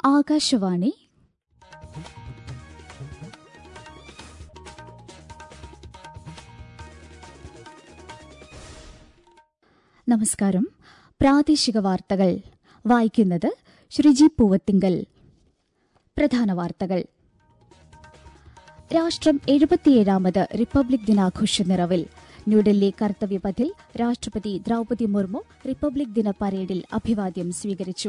ആകാശവാണി. നമസ്കാരം. പ്രാദേശിക വാർത്തകൾ വായിക്കുന്നത് ശ്രീജി പൂവത്തിങ്കൽ. പ്രധാന വാർത്തകൾ. രാഷ്ട്രം 77ാമത് റിപ്പബ്ലിക് ദിനാഘോഷ നിറവിൽ. ന്യൂഡൽഹി കർത്തവ്യപഥിൽ രാഷ്ട്രപതി ദ്രൌപദി മുർമു റിപ്പബ്ലിക് ദിന പരേഡിൽ അഭിവാദ്യം സ്വീകരിച്ചു.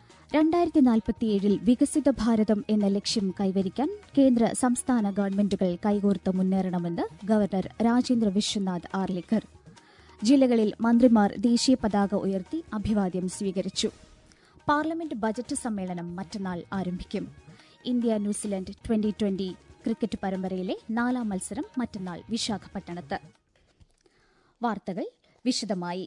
2047 വികസിത ഭാരതം എന്ന ലക്ഷ്യം കൈവരിക്കാൻ കേന്ദ്ര സംസ്ഥാന ഗവൺമെന്റുകൾ കൈകോർത്ത് മുന്നേറണമെന്ന് ഗവർണർ രാജേന്ദ്ര വിശ്വനാഥ് ആർലേക്കർ. ജില്ലകളിൽ മന്ത്രിമാർ ദേശീയ പതാക ഉയർത്തി അഭിവാദ്യം സ്വീകരിച്ചു. പാർലമെന്റ് ബജറ്റ് സമ്മേളനം മറ്റന്നാൾ ആരംഭിക്കും. ഇന്ത്യ ന്യൂസിലൻഡ് 2020 ക്രിക്കറ്റ് പരമ്പരയിലെ 4ാം മത്സരം മറ്റന്നാൾ വിശാഖപട്ടണത്ത്. വാർത്തകൾ വിശദമായി.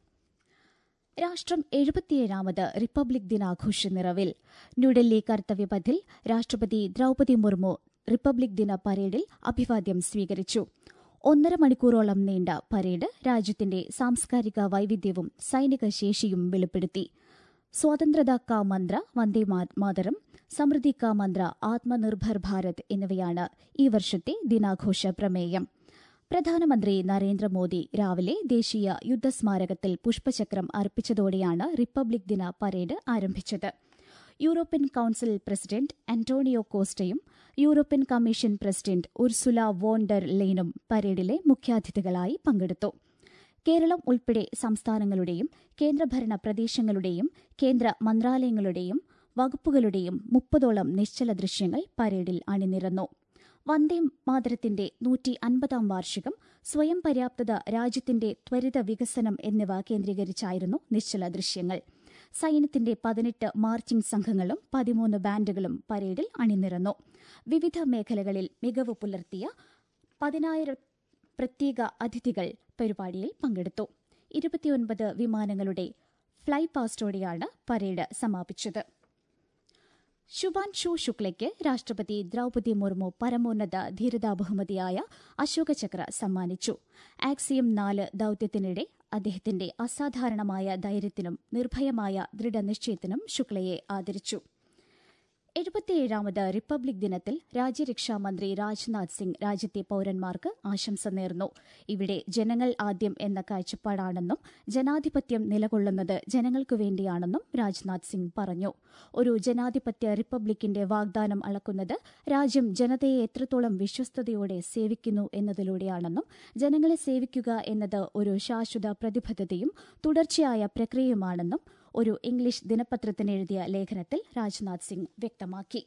രാഷ്ട്രം 77ാമത് റിപ്പബ്ലിക് ദിനാഘോഷ നിറവിൽ. ന്യൂഡൽഹി കർത്തവ്യപഥിൽ രാഷ്ട്രപതി ദ്രൌപദി മുർമു റിപ്പബ്ലിക് ദിന പരേഡിൽ അഭിവാദ്യം സ്വീകരിച്ചു. 1.5 മണിക്കൂറോളം നീണ്ട പരേഡ് രാജ്യത്തിന്റെ സാംസ്കാരിക വൈവിധ്യവും സൈനിക ശേഷിയും വെളിപ്പെടുത്തി. സ്വാതന്ത്ര്യത കാ മന്ത്ര വന്ദേ മാതരം, സമൃദ്ധി കാ മന്ത്ര ആത്മനിർഭർ ഭാരത് എന്നിവയാണ് ഈ വർഷത്തെ ദിനാഘോഷ പ്രമേയം. പ്രധാനമന്ത്രി നരേന്ദ്രമോദി രാവിലെ ദേശീയ യുദ്ധസ്മാരകത്തിൽ പുഷ്പചക്രം അർപ്പിച്ചതോടെയാണ് റിപ്പബ്ലിക് ദിന പരേഡ് ആരംഭിച്ചത്. യൂറോപ്യൻ കൌൺസിൽ പ്രസിഡന്റ് അന്റോണിയോ കോസ്റ്റയും European commission president Ursula von der ലെയ്നും പരേഡിലെ മുഖ്യാതിഥികളായി പങ്കെടുത്തു. കേരളം ഉൾപ്പെടെ സംസ്ഥാനങ്ങളുടെയും കേന്ദ്രഭരണ പ്രദേശങ്ങളുടെയും കേന്ദ്ര മന്ത്രാലയങ്ങളുടെയും വകുപ്പുകളുടെയും 30ഓളം നിശ്ചല ദൃശ്യങ്ങൾ പരേഡിൽ അണിനിരന്നു. വന്ദേ മാതരത്തിന്റെ 150ാം വാർഷികം, സ്വയം പര്യാപ്തത, രാജ്യത്തിന്റെ ത്വരിത വികസനം എന്നിവ കേന്ദ്രീകരിച്ചായിരുന്നു നിശ്ചല ദൃശ്യങ്ങൾ. സൈന്യത്തിന്റെ 18 മാർച്ചിംഗ് സംഘങ്ങളും 13 ബാൻഡുകളും പരേഡിൽ അണിനിരന്നു. വിവിധ മേഖലകളിൽ മികവ് പുലർത്തിയ 10,000 പ്രത്യേക അതിഥികൾ പരിപാടിയിൽ പങ്കെടുത്തു. 29 വിമാനങ്ങളുടെ ഫ്ളൈ പാസ്റ്റോടെയാണ് പരേഡ് സമാപിച്ചത്. ശുഭാൻഷു ശുക്ലയ്ക്ക് രാഷ്ട്രപതി ദ്രൌപദി മുർമു പരമോന്നത ധീരതാ ബഹുമതിയായ അശോകചക്ര സമ്മാനിച്ചു. ആക്സിയം 4 ദൌത്യത്തിനിടെ അദ്ദേഹത്തിന്റെ അസാധാരണമായ ധൈര്യത്തിനും നിർഭയമായ ദൃഢനിശ്ചയത്തിനും ശുക്ലയെ ആദരിച്ചു. 77ാമത് റിപ്പബ്ലിക് ദിനത്തിൽ രാജ്യരക്ഷാമന്ത്രി രാജ്നാഥ് സിംഗ് രാജ്യത്തെ പൌരന്മാർക്ക് ആശംസ നേർന്നു. ഇവിടെ ജനങ്ങൾ ആദ്യം എന്ന കാഴ്ചപ്പാടാണെന്നും ജനാധിപത്യം നിലകൊള്ളുന്നത് ജനങ്ങൾക്കു വേണ്ടിയാണെന്നും രാജ്നാഥ് സിംഗ് പറഞ്ഞു. ഒരു ജനാധിപത്യ റിപ്പബ്ലിക്കിന്റെ വാഗ്ദാനം അളക്കുന്നത് രാജ്യം ജനതയെ എത്രത്തോളം വിശ്വസ്തയോടെ സേവിക്കുന്നു എന്നതിലൂടെയാണെന്നും ജനങ്ങളെ സേവിക്കുക എന്നത് ഒരു ശാശ്വത പ്രതിബദ്ധതയും തുടർച്ചയായ പ്രക്രിയയുമാണെന്നും ഒരു ഇംഗ്ലീഷ് ദിനപത്രത്തിന് എഴുതിയ ലേഖനത്തിൽ രാജ്നാഥ് സിംഗ് വ്യക്തമാക്കി.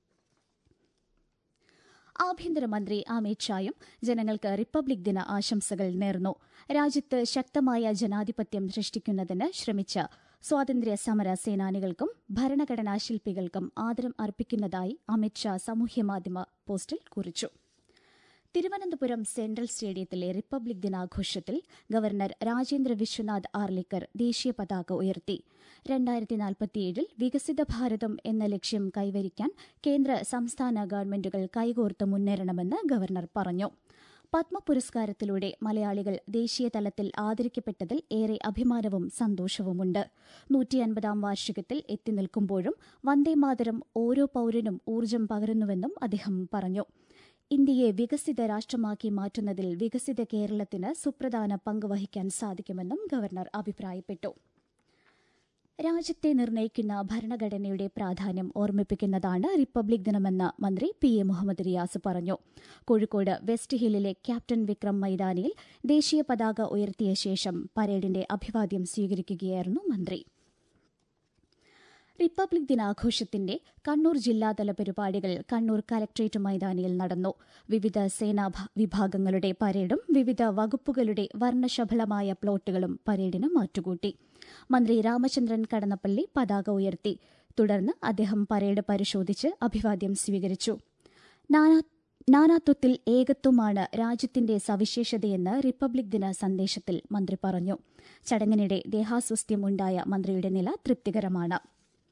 ആഭ്യന്തരമന്ത്രി അമിത് ഷായും ജനങ്ങൾക്ക് റിപ്പബ്ലിക് ദിന ആശംസകൾ നേർന്നു. രാജ്യത്ത് ശക്തമായ ജനാധിപത്യം സൃഷ്ടിക്കുന്നതിന് ശ്രമിച്ച സ്വാതന്ത്ര്യ സമര സേനാനികൾക്കും ഭരണഘടനാ ശില്പികൾക്കും ആദരം അർപ്പിക്കുന്നതായി അമിത് ഷാ സാമൂഹ്യമാധ്യമ പോസ്റ്റിൽ കുറിച്ചു. തിരുവനന്തപുരം സെൻട്രൽ സ്റ്റേഡിയത്തിലെ റിപ്പബ്ലിക് ദിനാഘോഷത്തിൽ ഗവർണർ രാജേന്ദ്ര വിശ്വനാഥ് ആർലേക്കർ ദേശീയ പതാക ഉയർത്തി. 2047 വികസിത ഭാരതം എന്ന ലക്ഷ്യം കൈവരിക്കാൻ കേന്ദ്ര സംസ്ഥാന ഗവൺമെന്റുകൾ കൈകോർത്ത് മുന്നേറണമെന്ന് ഗവർണർ പറഞ്ഞു. പത്മ പുരസ്കാരത്തിലൂടെ മലയാളികൾ ദേശീയ തലത്തിൽ ആദരിക്കപ്പെട്ടതിൽ ഏറെ അഭിമാനവും സന്തോഷവുമുണ്ട്. 150ാം വാർഷികത്തിൽ എത്തി നിൽക്കുമ്പോഴും വന്ദേമാതരം ഓരോ പൌരനും ഊർജ്ജം പകരുന്നുവെന്നും അദ്ദേഹം പറഞ്ഞു. ഇന്ത്യയെ വികസിത രാഷ്ട്രമാക്കി മാറ്റുന്നതിൽ വികസിത കേരളത്തിന് സുപ്രധാന പങ്ക് വഹിക്കാൻ സാധിക്കുമെന്നും ഗവർണർ അഭിപ്രായപ്പെട്ടു. രാജ്യത്തെ നിർണ്ണയിക്കുന്ന ഭരണഘടനയുടെ പ്രാധാന്യം ഓർമ്മിപ്പിക്കുന്നതാണ് റിപ്പബ്ലിക് ദിനമെന്ന് മന്ത്രി PA മുഹമ്മദ് റിയാസ് പറഞ്ഞു. കോഴിക്കോട് വെസ്റ്റ് ഹില്ലിലെ ക്യാപ്റ്റൻ വിക്രം മൈതാനിയിൽ ദേശീയ പതാക ഉയർത്തിയ ശേഷം പരേഡിന്റെ അഭിവാദ്യം സ്വീകരിക്കുകയായിരുന്നു മന്ത്രി. റിപ്പബ്ലിക് ദിനാഘോഷത്തിന്റെ കണ്ണൂർ ജില്ലാതല പരിപാടികൾ കണ്ണൂർ കലക്ട്രേറ്റ് മൈതാനിയിൽ നടന്നു. വിവിധ സേനാ വിഭാഗങ്ങളുടെ പരേഡും വിവിധ വകുപ്പുകളുടെ വർണ്ണശബളമായ പ്ലോട്ടുകളും പരേഡിന് മാറ്റുകൂട്ടി. മന്ത്രി രാമചന്ദ്രൻ കടന്നപ്പള്ളി പതാക ഉയർത്തി. തുടർന്ന് അദ്ദേഹം പരേഡ് പരിശോധിച്ച് അഭിവാദ്യം സ്വീകരിച്ചു. നാനാത്വത്തിൽ ഏകത്വമാണ് രാജ്യത്തിന്റെ സവിശേഷതയെന്ന് റിപ്പബ്ലിക് ദിന സന്ദേശത്തിൽ മന്ത്രി പറഞ്ഞു. ചടങ്ങിനിടെ ദേഹാസ്വാസ്ഥ്യം ഉണ്ടായ മന്ത്രിയുടെ നില തൃപ്തികരമാണ്.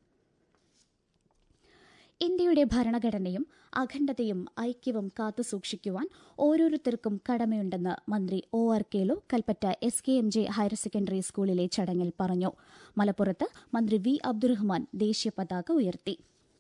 ഇന്ത്യയുടെ ഭരണഘടനയും അഖണ്ഡതയും ഐക്യവും കാത്തുസൂക്ഷിക്കുവാൻ ഓരോരുത്തർക്കും കടമയുണ്ടെന്ന് മന്ത്രി OR Kelu Kalpetta SKMJ higher secondary സ്കൂളിലെ ചടങ്ങിൽ പറഞ്ഞു. മലപ്പുറത്ത് മന്ത്രി V. അബ്ദുറഹ്മാൻ ദേശീയ പതാക ഉയർത്തി.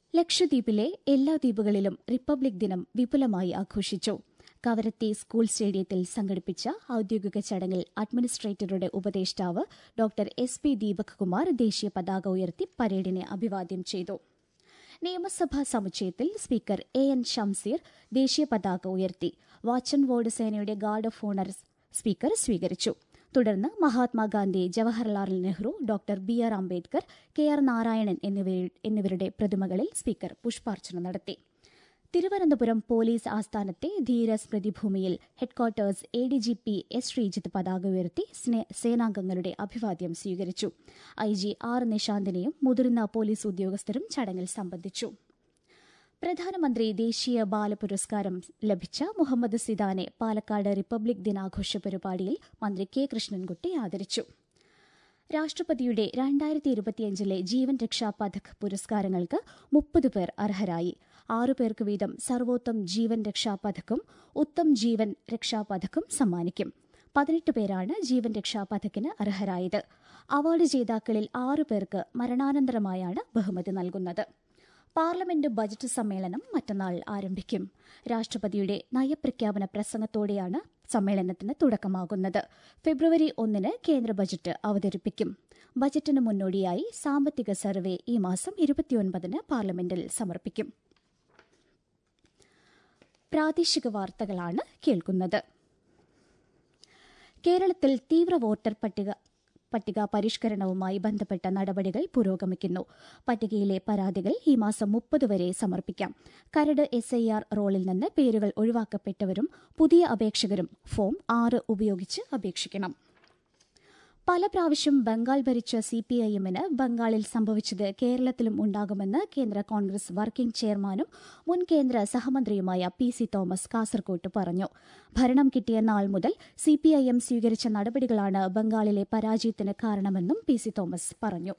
ലക്ഷദ്വീപിലെ എല്ലാ ദ്വീപുകളിലും റിപ്പബ്ലിക് ദിനം വിപുലമായി ആഘോഷിച്ചു. കവരത്തി സ്കൂൾ സ്റ്റേഡിയത്തിൽ സംഘടിപ്പിച്ച ഔദ്യോഗിക ചടങ്ങിൽ അഡ്മിനിസ്ട്രേറ്ററുടെ ഉപദേഷ്ടാവ് ഡോക്ടർ SP ദീപക് കുമാർ ദേശീയ പതാക ഉയർത്തി പരേഡിനെ അഭിവാദ്യം ചെയ്തു. നിയമസഭാ സമുച്ചയത്തിൽ സ്പീക്കർ AN ഷംസീർ ദേശീയ പതാക ഉയർത്തി. വാച്ച് ആൻഡ് വാർഡ് സേനയുടെ ഗാർഡ് ഓഫ് ഓണർ സ്പീക്കർ സ്വീകരിച്ചു. തുടർന്ന് Mahatma Gandhi, Jawaharlal Nehru, doctor BR Ambedkar, KR Narayanan എന്നിവരുടെ പ്രതിമകളിൽ സ്പീക്കർ പുഷ്പാർച്ചന നടത്തി. തിരുവനന്തപുരം പോലീസ് ആസ്ഥാനത്തെ ധീരസ്മൃതിഭൂമിയിൽ ഹെഡ്ക്വാർട്ടേഴ്സ് ADGP S ശ്രീജിത്ത് പതാക ഉയർത്തി സേനാംഗങ്ങളുടെ അഭിവാദ്യം സ്വീകരിച്ചു. IG R നിശാന്തിനെയും മുതിർന്ന പോലീസ് ഉദ്യോഗസ്ഥരും ചടങ്ങിൽ സംബന്ധിച്ചു. പ്രധാനമന്ത്രി ദേശീയ ബാല പുരസ്കാരം ലഭിച്ച മുഹമ്മദ് സിദാനെ പാലക്കാട് റിപ്പബ്ലിക് ദിനാഘോഷ പരിപാടിയിൽ മന്ത്രി K കൃഷ്ണൻകുട്ടി ആദരിച്ചു. രാഷ്ട്രപതിയുടെ 2025 ജീവൻ രക്ഷാ പഥക് പുരസ്കാരങ്ങൾക്ക് 30 പേർ അർഹരായി. 6 പേർക്ക് വീതം സർവോത്തം ജീവൻ രക്ഷാ പഥക്കും ഉത്തം ജീവൻ രക്ഷാ പഥക്കും സമ്മാനിക്കും. 18 പേരാണ് ജീവൻ രക്ഷാ പഥക്കിന് അർഹരായത്. അവാർഡ് ജേതാക്കളിൽ 6 പേർക്ക് മരണാനന്തരമായാണ് ബഹുമതി നൽകുന്നത്. പാർലമെന്റ് ബജറ്റ് സമ്മേളനം മറ്റന്നാൾ ആരംഭിക്കും. രാഷ്ട്രപതിയുടെ നയപ്രഖ്യാപന പ്രസംഗത്തോടെയാണ് സമ്മേളനത്തിന് തുടക്കമാകുന്നത്. ഫെബ്രുവരി 1 കേന്ദ്ര ബജറ്റ് അവതരിപ്പിക്കും. ബജറ്റിന് മുന്നോടിയായി സാമ്പത്തിക സർവേ ഈ മാസം 29 പാർലമെന്റിൽ സമർപ്പിക്കും. പ്രാദേശിക വാർത്തകളാണ് കേൾക്കുന്നത്. കേരളത്തിൽ തീവ്ര വോട്ടർ പട്ടിക പരിഷ്കരണവുമായി ബന്ധപ്പെട്ട നടപടികൾ പുരോഗമിക്കുന്നു. പട്ടികയിലെ പരാതികൾ ഈ മാസം 30 വരെ സമർപ്പിക്കാം. കരട് SIR റോളിൽ നിന്ന് പേരുകൾ ഒഴിവാക്കപ്പെട്ടവരും പുതിയ അപേക്ഷകരും ഫോം 6 ഉപയോഗിച്ച് അപേക്ഷിക്കണം. പല പ്രാവശ്യം ബംഗാൾ ഭരിച്ച CPIMന് ബംഗാളിൽ സംഭവിച്ചത് കേരളത്തിലും ഉണ്ടാകുമെന്ന് കേന്ദ്ര കോൺഗ്രസ് വർക്കിംഗ് ചെയർമാനും മുൻ കേന്ദ്ര സഹമന്ത്രിയുമായ PC തോമസ് കാസർകോട്ട് പറഞ്ഞു. ഭരണം കിട്ടിയ നാൾ മുതൽ CPIM സ്വീകരിച്ച നടപടികളാണ് ബംഗാളിലെ പരാജയത്തിന് കാരണമെന്നും PC തോമസ് പറഞ്ഞു.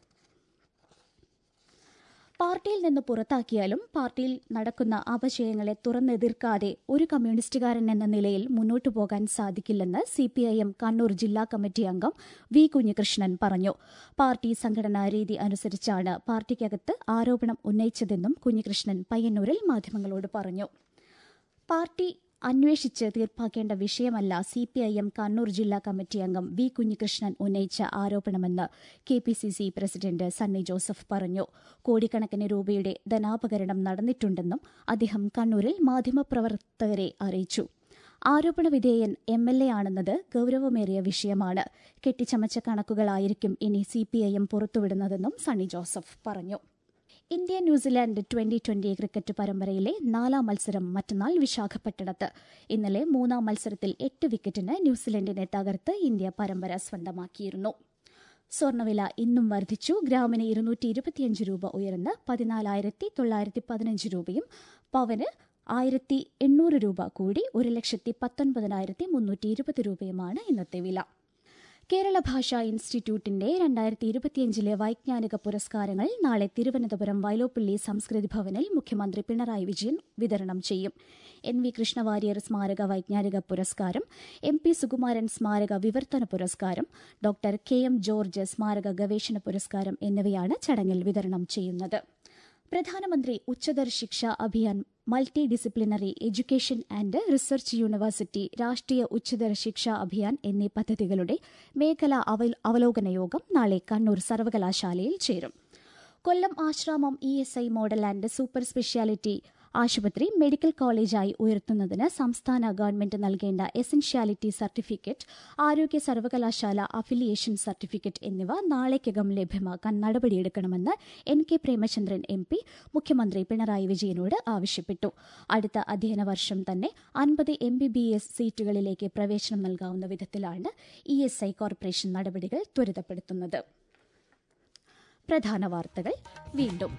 പാർട്ടിയിൽ നിന്ന് പുറത്താക്കിയാലും പാർട്ടിയിൽ നടക്കുന്ന അപജയങ്ങളെ തുറന്നെതിർക്കാതെ ഒരു കമ്മ്യൂണിസ്റ്റുകാരൻ എന്ന നിലയിൽ മുന്നോട്ടു പോകാൻ സാധിക്കില്ലെന്ന് CPIM കണ്ണൂർ ജില്ലാ കമ്മിറ്റി അംഗം V കുഞ്ഞികൃഷ്ണൻ പറഞ്ഞു. പാർട്ടി സംഘടനാ രീതി അനുസരിച്ചാണ് പാർട്ടിക്കകത്ത് ആരോപണം ഉന്നയിച്ചതെന്നും കുഞ്ഞികൃഷ്ണൻ പയ്യന്നൂരിൽ മാധ്യമങ്ങളോട് പറഞ്ഞു. പാർട്ടി അന്വേഷിച്ച് തീർപ്പാക്കേണ്ട വിഷയമല്ല CPIM കണ്ണൂർ ജില്ലാ കമ്മിറ്റി അംഗം V കുഞ്ഞികൃഷ്ണൻ ഉന്നയിച്ച ആരോപണമെന്ന് KPCC പ്രസിഡന്റ് സണ്ണി ജോസഫ് പറഞ്ഞു. കോടിക്കണക്കിന് രൂപയുടെ ധനാപകരണം നടന്നിട്ടുണ്ടെന്നും അദ്ദേഹം കണ്ണൂരിൽ മാധ്യമപ്രവർത്തകരെ അറിയിച്ചു. ആരോപണ വിധേയൻ MLA ആണെന്നത് ഗൌരവമേറിയ വിഷയമാണ്. കെട്ടിച്ചമച്ച കണക്കുകളായിരിക്കും ഇനി CPIM പുറത്തുവിടുന്നതെന്നും സണ്ണി ജോസഫ് പറഞ്ഞു. ഇന്ത്യ ന്യൂസിലാൻഡ് 2020 ക്രിക്കറ്റ് പരമ്പരയിലെ 4ാം മത്സരം മറ്റന്നാൾ വിശാഖപട്ടണത്ത്. ഇന്നലെ 3ാം മത്സരത്തിൽ 8 വിക്കറ്റിന് ന്യൂസിലൻഡിനെ തകർത്ത് ഇന്ത്യ പരമ്പര സ്വന്തമാക്കിയിരുന്നു. സ്വർണ്ണവില ഇന്നും വർദ്ധിച്ചു. ഗ്രാമിന് 225 രൂപ ഉയർന്ന് 14,915 രൂപയും പവന് 1,800 രൂപ കൂടി 1,19,320 രൂപയുമാണ് ഇന്നത്തെ വില. കേരള ഭാഷാ ഇൻസ്റ്റിറ്റ്യൂട്ടിന്റെ 2025 വൈജ്ഞാനിക പുരസ്കാരങ്ങൾ നാളെ തിരുവനന്തപുരം വൈലോപ്പിള്ളി സംസ്കൃതി ഭവനിൽ മുഖ്യമന്ത്രി പിണറായി വിജയൻ വിതരണം ചെയ്യും. NV കൃഷ്ണവാര്യർ സ്മാരക വൈജ്ഞാനിക പുരസ്കാരം, MP സുകുമാരൻ സ്മാരക വിവർത്തന പുരസ്കാരം, ഡോക്ടർ KM ജോർജ് സ്മാരക ഗവേഷണ പുരസ്കാരം എന്നിവയാണ് ചടങ്ങിൽ വിതരണം ചെയ്യുന്നത്. പ്രധാനമന്ത്രി Uchchatar Shiksha Abhiyan, multi disciplinary education and research university, Rashtriya Uchchatar Shiksha Abhiyan എന്നീ പദ്ധതികളുടെ മേഖലാ അവലോകന യോഗം നാളെ കണ്ണൂർ സർവകലാശാലയിൽ ചേരും. Kollam Asramam ESI model and super speciality ആശുപത്രി മെഡിക്കൽ കോളേജായി ഉയർത്തുന്നതിന് സംസ്ഥാന ഗവൺമെന്റ് നൽകേണ്ട എസൻഷ്യാലിറ്റി സർട്ടിഫിക്കറ്റ്, ആരോഗ്യ സർവകലാശാല അഫിലിയേഷൻ സർട്ടിഫിക്കറ്റ് എന്നിവ നാളേക്കകം ലഭ്യമാക്കാൻ നടപടിയെടുക്കണമെന്ന് NK പ്രേമചന്ദ്രൻ MP മുഖ്യമന്ത്രി പിണറായി വിജയനോട് ആവശ്യപ്പെട്ടു. അടുത്ത അധ്യയന വർഷം തന്നെ 50 MBBS സീറ്റുകളിലേക്ക് പ്രവേശനം നൽകാവുന്ന വിധത്തിലാണ് ESI കോർപ്പറേഷൻ നടപടികൾ ത്വരിതപ്പെടുത്തുന്നത്. പ്രധാന വാർത്തകൾ വീണ്ടും.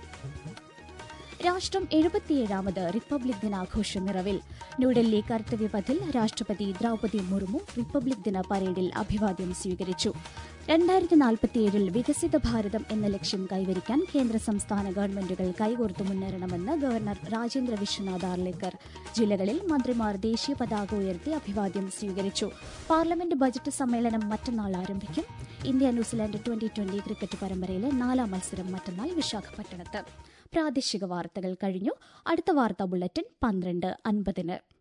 രാഷ്ട്രം 77ാമത് റിപ്പബ്ലിക് ദിനാഘോഷ നിറവിൽ. ന്യൂഡൽഹി കർത്തവ്യപഥിൽ രാഷ്ട്രപതി ദ്രൌപദി മുർമു റിപ്പബ്ലിക് ദിന പരേഡിൽ അഭിവാദ്യം സ്വീകരിച്ചു. 2047 വികസിത ഭാരതം എന്ന ലക്ഷ്യം കൈവരിക്കാൻ കേന്ദ്ര സംസ്ഥാന ഗവൺമെന്റുകൾ കൈകോർത്തു മുന്നേറണമെന്ന് ഗവർണർ രാജേന്ദ്ര വിശ്വനാഥ് ആർലേക്കർ. ജില്ലകളിൽ മന്ത്രിമാർ ദേശീയ പതാക ഉയർത്തി അഭിവാദ്യം സ്വീകരിച്ചു. പാർലമെന്റ് ബജറ്റ് സമ്മേളനം മറ്റന്നാൾ ആരംഭിക്കും. ഇന്ത്യ-ന്യൂസിലാൻഡ് 2020 ക്രിക്കറ്റ് പരമ്പരയിലെ 4ാം മത്സരം മറ്റന്നാൾ വിശാഖപട്ടണത്ത്. പ്രാദേശിക വാർത്തകൾ കഴിഞ്ഞു. അടുത്ത വാർത്താ ബുള്ളറ്റിൻ 12:50.